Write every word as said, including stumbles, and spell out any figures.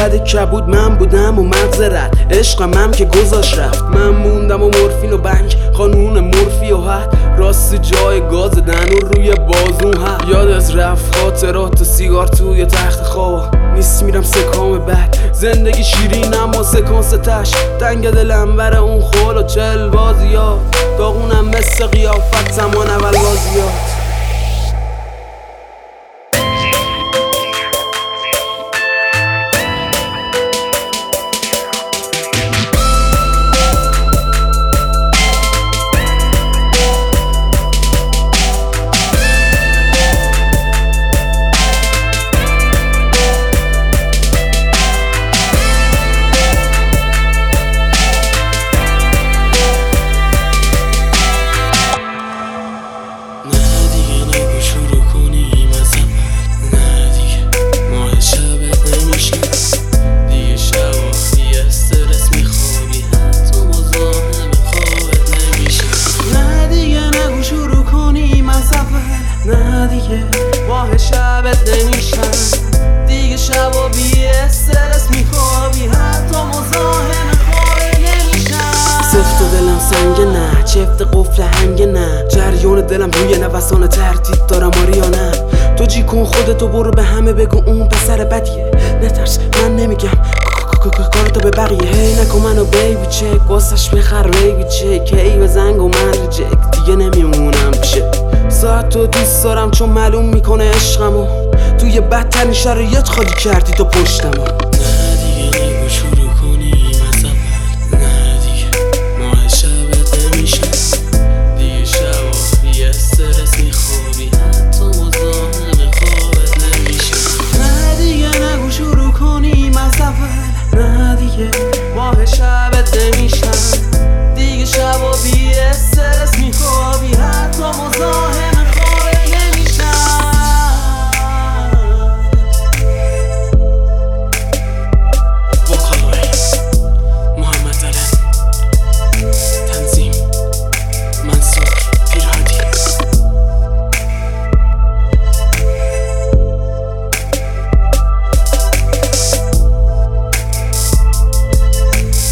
بعد کبود من بودم و مغز رد عشقم هم که گذاشت رفت. من موندم و مورفین و بنک قانون مورفی و حد راست جای گاز دن و روی بازون حد. یادت رفت خاطرات و سیگار توی تخت خواب نیست میرم سکام بعد. زندگی شیرین اما سکانس تش تنگ دلم بره اون خول و چل بازیات. داغونم مثل قیافت زمان اول بازیات. نه دیگه ماه شبت نمیشن دیگه شبا بی استرس میخوابی حتی مزاحم خوابه نمیشن. سفت و دلم سنگ نه چفت قفل هنگ نه جریان دلم روی نوسان ترتیب دارم آریا نه. تو جی کن خودتو برو به همه بگو اون پسر بدیه نترس من نمیگم کارتو به بقیه. هی نکن منو بیبی چک واسش بخر بیبی چک هی بزنگ و من ریجک دیگه نمیمونم پیشه. ساعت تو دوست دارم چون معلوم میکنه عشقمو توی بدترین شرایط خالی کردی تو پشتمو.